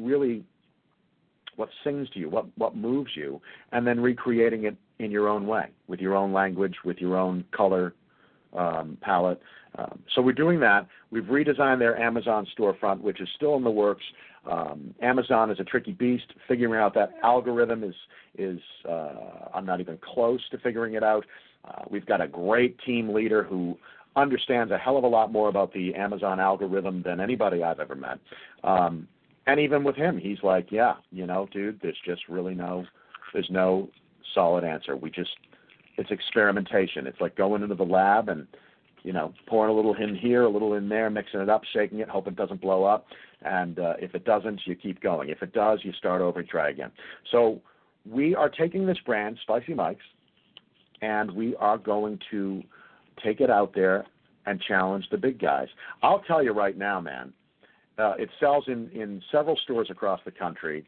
sings to you, what moves you, and then recreating it in your own way, with your own language, with your own color palette. So we're doing that. We've redesigned their Amazon storefront, which is still in the works. Amazon is a tricky beast. Figuring out that algorithm is I'm not even close to figuring it out. We've got a great team leader who understands a hell of a lot more about the Amazon algorithm than anybody I've ever met. And even with him, he's like, yeah, dude, there's just really there's no solid answer. It's experimentation. It's like going into the lab and, pouring a little in here, a little in there, mixing it up, shaking it, hope it doesn't blow up. And if it doesn't, you keep going. If it does, you start over and try again. So we are taking this brand, Spicy Mike's, and we are going to take it out there and challenge the big guys. I'll tell you right now, man, it sells in several stores across the country,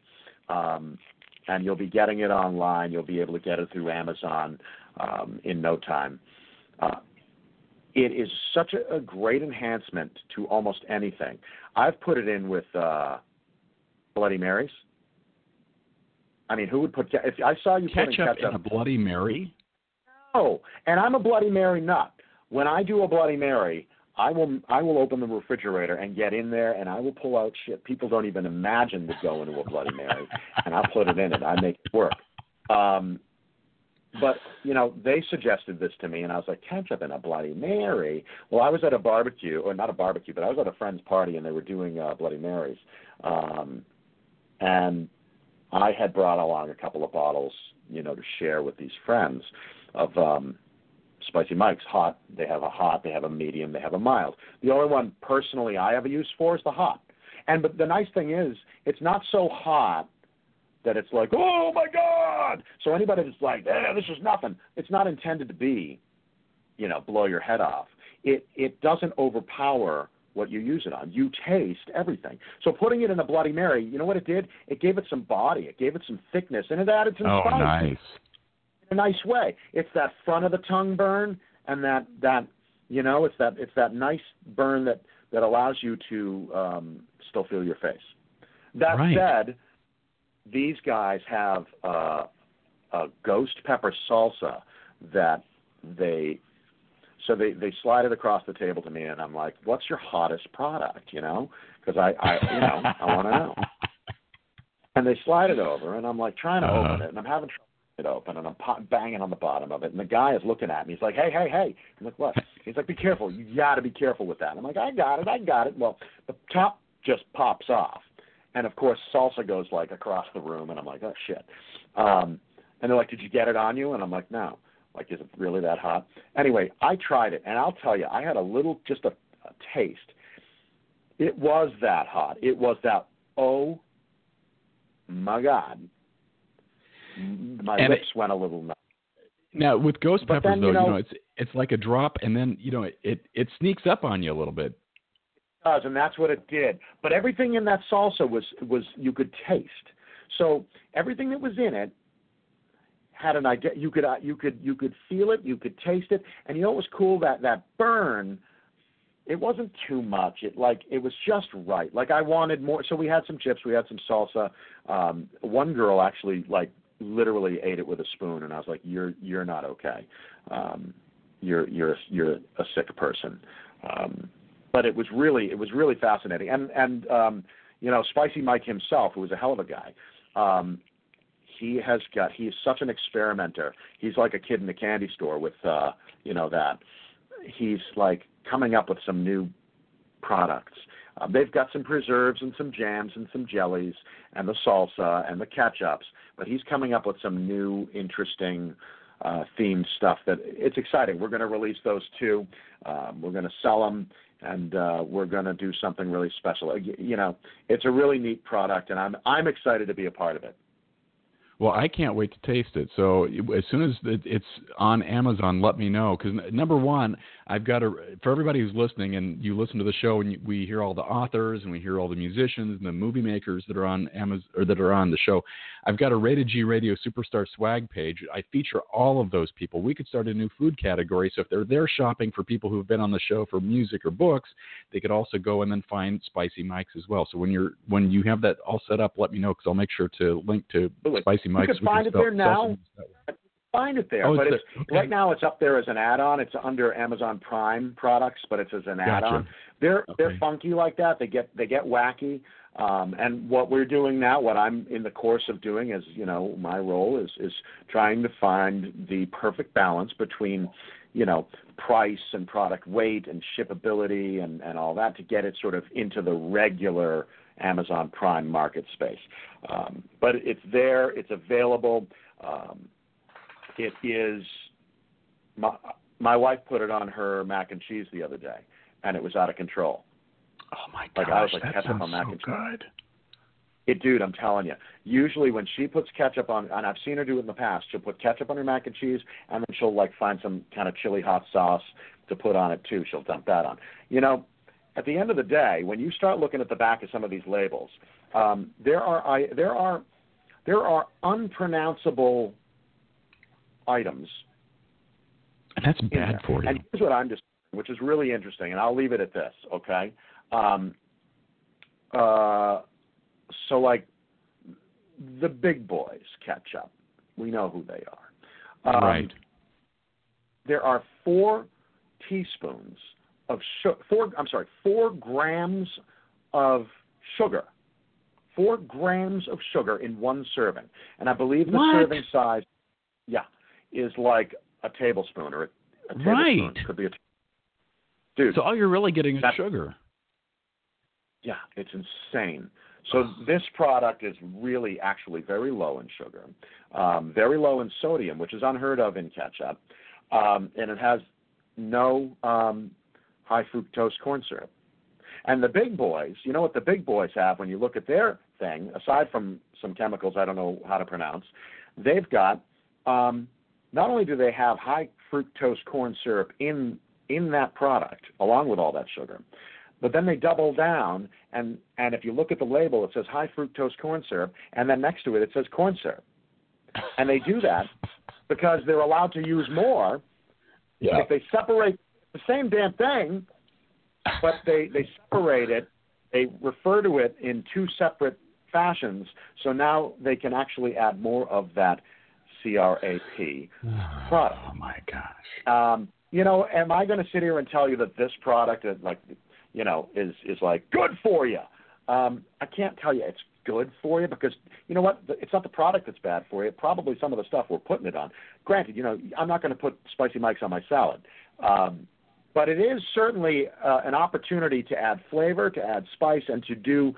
and you'll be getting it online. You'll be able to get it through Amazon in no time. It is such a great enhancement to almost anything. I've put it in with Bloody Marys. I mean, who would put if I saw you putting ketchup in a Bloody Mary? No, and I'm a Bloody Mary nut. When I do a Bloody Mary, I will open the refrigerator and get in there, and I will pull out shit people don't even imagine would go into a Bloody Mary, and I'll put it in it. I make it work. But, they suggested this to me, and I was like, ketchup in a Bloody Mary? Well, I was at a barbecue, or not a barbecue, but I was at a friend's party, and they were doing Bloody Marys. And I had brought along a couple of bottles, to share with these friends of Spicy Mike's hot. They have a hot, they have a medium, they have a mild. The only one, personally, I have a use for is the hot. But the nice thing is, it's not so hot that it's like, oh, my God. So anybody that's like, this is nothing, it's not intended to be, blow your head off. It doesn't overpower what you use it on. You taste everything. So putting it in a Bloody Mary, you know what it did? It gave it some body. It gave it some thickness, and it added some spice. Oh, nice. In a nice way. It's that front of the tongue burn, and that it's that nice burn that allows you to still feel your face. That said, these guys have a ghost pepper salsa that they slide it across the table to me, and I'm like, what's your hottest product, because I want to know. And they slide it over, and I'm like trying to open it, and I'm having trouble it open, and I'm banging on the bottom of it, and the guy is looking at me. He's like, hey. I'm like, what? He's like, be careful. You got to be careful with that. I'm like, I got it. Well, the top just pops off. And, of course, salsa goes, across the room, and I'm like, oh, shit. And they're like, did you get it on you? And I'm like, no. Like, is it really that hot? Anyway, I tried it, and I'll tell you, I had just a taste. It was that hot. It was that, oh, my God. My lips went a little nuts. Now, with ghost peppers, though, it's like a drop, and then, it sneaks up on you a little bit. Does, and that's what it did. But everything in that salsa was you could taste. So everything that was in it had an idea. You could feel it, you could taste it, and what was cool, that burn it wasn't too much. It was just right. Like I wanted more. So we had some chips, we had some salsa. One girl actually literally ate it with a spoon, and I was like, "You're not okay. You're a sick person." But it was really fascinating. And Spicy Mike himself, who was a hell of a guy. He's such an experimenter. He's like a kid in a candy store with that. He's like coming up with some new products. They've got some preserves and some jams and some jellies and the salsa and the ketchups, but he's coming up with some new interesting themed stuff that it's exciting. We're going to release those too. We're going to sell them, and we're going to do something really special. It's a really neat product, and I'm excited to be a part of it. Well, I can't wait to taste it. So as soon as it's on Amazon, let me know. Because number one, I've got for everybody who's listening, and you listen to the show, and we hear all the authors, and we hear all the musicians and the movie makers that are on Amazon or that are on the show. I've got a Rated G Radio Superstar swag page. I feature all of those people. We could start a new food category. So if they're there shopping for people who have been on the show for music or books, they could also go and then find Spicy Mike's as well. So when you have that all set up, let me know, because I'll make sure to link to Spicy Mike's. You can find it there now. Find it there, but it's right now it's up there as an add-on. It's under Amazon Prime products, but it's as an add-on. They're funky like that. They get wacky. And what we're doing now, what I'm in the course of doing, is my role is trying to find the perfect balance between price and product weight and shippability and all that to get it sort of into the regular Amazon Prime market space. But it's there. It's available. It is. My wife put it on her mac and cheese the other day, and it was out of control. Oh my gosh, I was like, that ketchup sounds on mac so and cheese. good. Dude, I'm telling you. Usually when she puts ketchup on, and I've seen her do it in the past, she'll put ketchup on her mac and cheese, and then she'll find some kind of chili hot sauce to put on it too. She'll dump that on. At the end of the day, when you start looking at the back of some of these labels, there are unpronounceable items. And that's bad for you. And here's what I'm just, which is really interesting, and I'll leave it at this, okay? So the Big Boys ketchup, we know who they are. Right. There are 4 teaspoons of 4 grams of sugar. 4 grams of sugar in one serving. And I believe the serving size, is like a tablespoon or a tablespoon. Right. Could be dude. So all you're really getting is sugar. Yeah, it's insane. So this product is really actually very low in sugar, very low in sodium, which is unheard of in ketchup, and it has no high fructose corn syrup. And the Big Boys, you know what the Big Boys have when you look at their thing, aside from some chemicals I don't know how to pronounce, they've got, not only do they have high fructose corn syrup in that product, along with all that sugar, but then they double down, and if you look at the label, it says high fructose corn syrup, and then next to it, it says corn syrup. And they do that because they're allowed to use more. Yeah. If they separate the same damn thing, but they separate it, they refer to it in 2 separate fashions, so now they can actually add more of that CRAP product. Oh, my gosh. Am I going to sit here and tell you that this product is good for you? I can't tell you it's good for you because, you know what, it's not the product that's bad for you. Probably some of the stuff we're putting it on. Granted, I'm not going to put Spicy Mike's on my salad. But it is certainly an opportunity to add flavor, to add spice, and to do,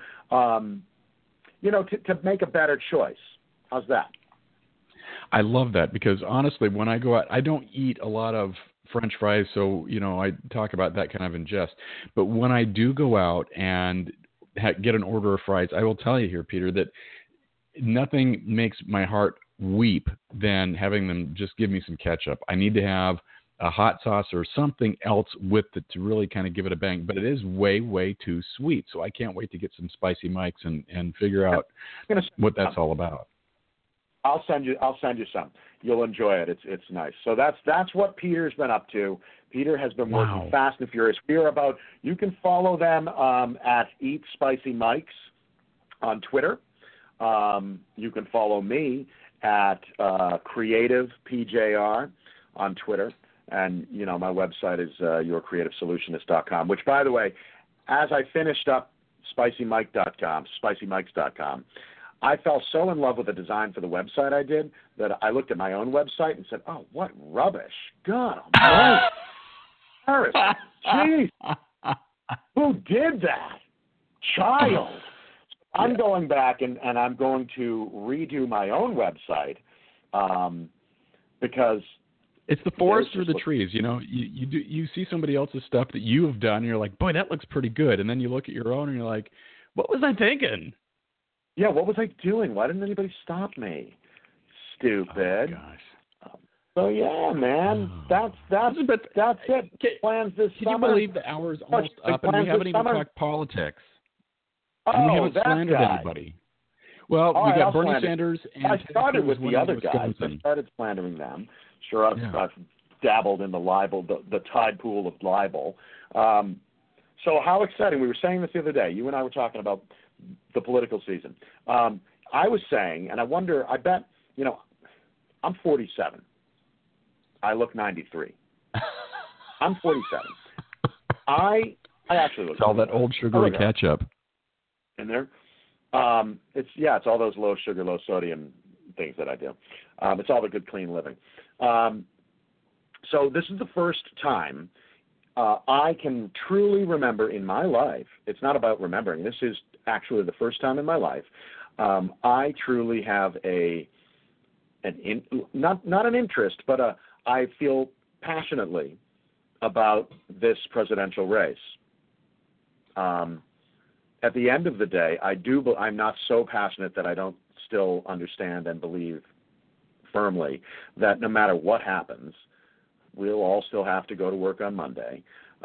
to make a better choice. How's that? I love that because, honestly, when I go out, I don't eat a lot of French fries, so, I talk about that kind of in jest. But when I do go out and get an order of fries, I will tell you here, Peter, that nothing makes my heart weep than having them just give me some ketchup. I need to have a hot sauce or something else with it to really kind of give it a bang. But it is way, way too sweet. So I can't wait to get some Spicy Mike's and figure out what that's all about. I'll send you some. You'll enjoy it. It's nice. So that's what Peter's been up to. Peter has been working fast and furious. You can follow them at Eat Spicy Mikes on Twitter. You can follow me at Creative PJR on Twitter. And, my website is yourcreativesolutionist.com, which, by the way, as I finished up spicymikes.com, I fell so in love with the design for the website I did that I looked at my own website and said, oh, what rubbish. God almighty. Harris, jeez. Who did that? Child. I'm going back and I'm going to redo my own website because it's the forest through the trees. You see somebody else's stuff that you have done, and you're like, boy, that looks pretty good. And then you look at your own, and you're like, what was I thinking? Yeah, what was I doing? Why didn't anybody stop me? Stupid. Oh, gosh. So yeah, man, that's it. Plans this Can summer. you believe the hour's almost up, and we haven't even talked politics? And we haven't slandered anybody. Well, we got Bernie Sanders, and I started with the other guys. Wisconsin. I started slandering them. Sure, I've dabbled in the libel, the tide pool of libel. So how exciting! We were saying this the other day. You and I were talking about the political season. I was saying, and I wonder. I bet I'm 47. I look 93. I'm 47. I actually look. It's all that old sugary ketchup in there. It's all those low sugar, low sodium things that I do. It's all the good, clean living. So this is the first time I can truly remember in my life. It's not about remembering. This is actually the first time in my life I truly have not an interest, but I feel passionately about this presidential race. At the end of the day, I'm not so passionate that I don't still understand and believe firmly that no matter what happens, we'll all still have to go to work on Monday.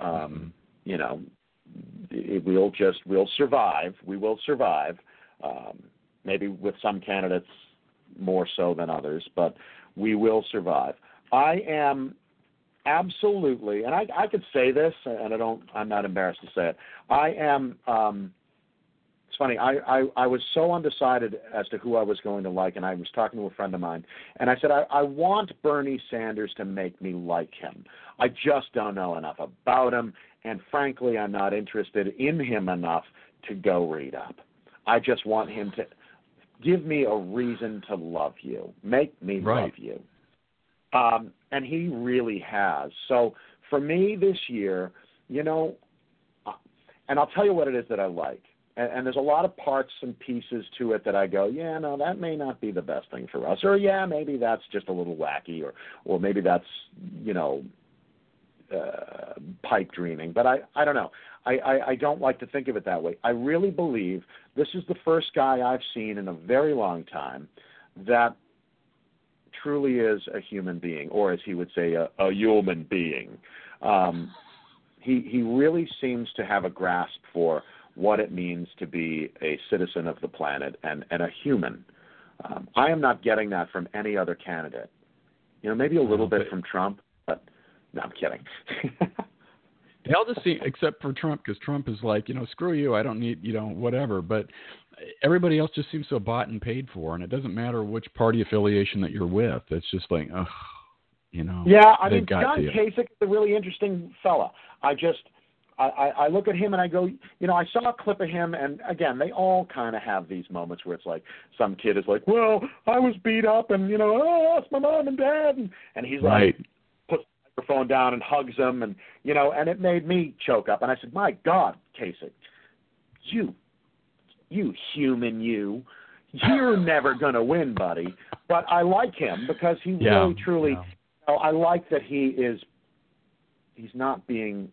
We'll survive. We will survive. Maybe with some candidates more so than others, but we will survive. I am absolutely, and I could say this, and I'm not embarrassed to say it. I am. It's funny. I was so undecided as to who I was going to like, and I was talking to a friend of mine, and I said I want Bernie Sanders to make me like him. I just don't know enough about him, and frankly, I'm not interested in him enough to go read up. I just want him to give me a reason to love you, make me love you. And he really has. So for me this year, and I'll tell you what it is that I like. And there's a lot of parts and pieces to it that I go, yeah, no, that may not be the best thing for us. Or, yeah, maybe that's just a little wacky. Or maybe that's, pipe dreaming. But I don't know. I don't like to think of it that way. I really believe this is the first guy I've seen in a very long time that truly is a human being, or as he would say, a human being. He really seems to have a grasp for what it means to be a citizen of the planet and a human. I am not getting that from any other candidate. Maybe a little bit from Trump, but no, I'm kidding. They all just seem, except for Trump, because Trump is like, screw you, I don't need, whatever. But everybody else just seems so bought and paid for, and it doesn't matter which party affiliation that you're with. It's just like, ugh, Yeah, I mean, John Kasich is a really interesting fella. I look at him and I go, I saw a clip of him, and again, they all kind of have these moments where it's like some kid is like, well, I was beat up, and it's my mom and dad, and he's like, puts the microphone down and hugs them, and and it made me choke up, and I said, my God, Kasich, you human, you're never gonna win, buddy. But I like him because he really, truly, I like that he's not being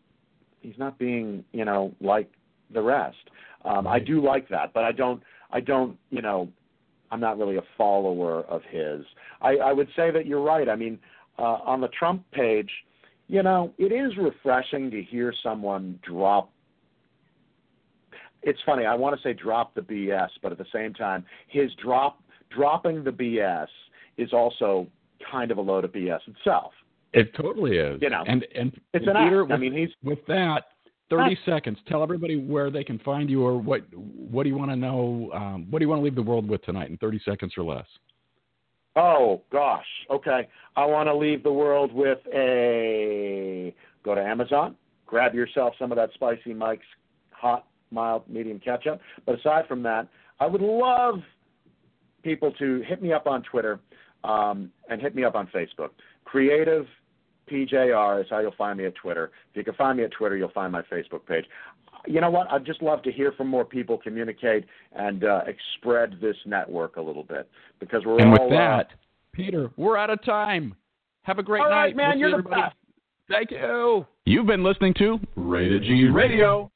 like the rest. I do like that, but I don't, I'm not really a follower of his. I would say that you're right. I mean, on the Trump page, it is refreshing to hear someone drop. It's funny. I want to say drop the BS, but at the same time, his drop dropping the BS is also kind of a load of BS itself. It totally is. You know, and it's an Peter, act. I mean, with that, 30 seconds. Tell everybody where they can find you, or what do you want to know? What do you want to leave the world with tonight in 30 seconds or less? Oh, gosh. Okay. I want to leave the world with go to Amazon, grab yourself some of that Spicy Mike's hot, mild, medium ketchup. But aside from that, I would love people to hit me up on Twitter and hit me up on Facebook. Creative PJR is how you'll find me at Twitter. If you can find me at Twitter, you'll find my Facebook page. You know what? I'd just love to hear from more people, communicate, and spread this network a little bit, because we're and all... with that, Peter, we're out of time. Have a great all night. right, man, we'll you're see the everybody. best. Thank you. You've been listening to Rated G Radio.